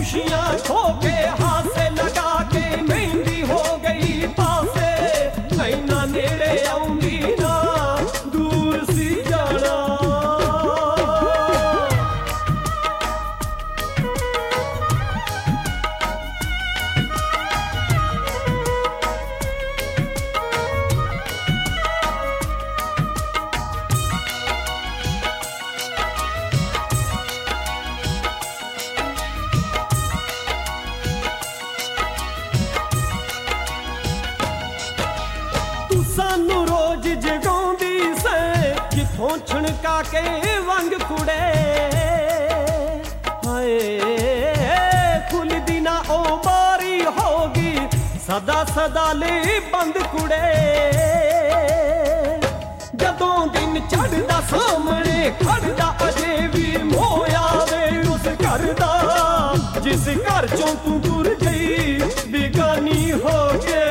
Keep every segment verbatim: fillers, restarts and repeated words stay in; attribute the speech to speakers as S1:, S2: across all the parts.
S1: खुशियां खो के हासे लगा के मेहंदी हो गई पासे नैना नेड़े आऊंगी ना दूर सी जाना सानू रोज जगाउंदी से किथों छुणका के वंग कुड़े हाय खुलदी ना ओ बारी होगी सदा सदा ले बंद कुड़े जदों दिन चढ़दा सामने खड़दा अजे भी मोया वे उस घर दा जिस घर चों तू दूर गई बेगानी हो गए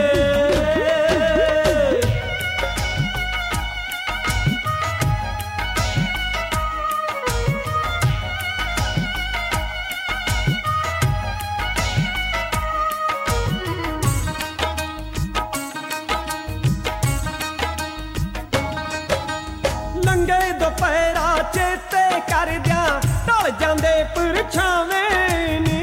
S1: लंघे दोपहरा चेते कर दिया टल जांदे परछावें नी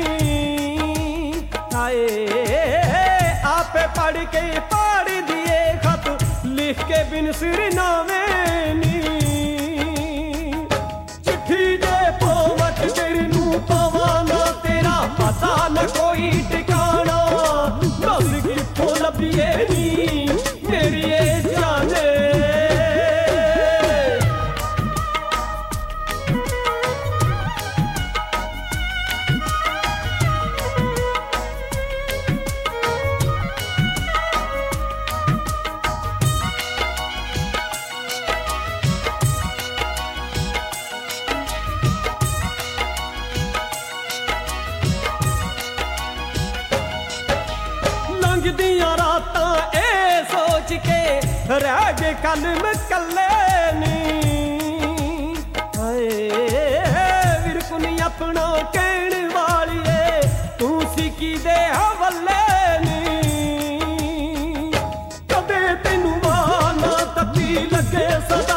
S1: हाय आपे पढ़ के पढ़ दिए खत लिख के बिन सिर नावे नी चिट्ठी दे पोवट तेरे नू पावा ना तेरा पता न कोई ठिकाना बस किथों लभिए नी मेरी ए जाने दिया रातां ए सोच के रह गए कल में कल्ले नी हाय विरकुनी अपना कहने वालिए तू सिकी दे हवले नी कदे तेनू माना तकी लगे सदा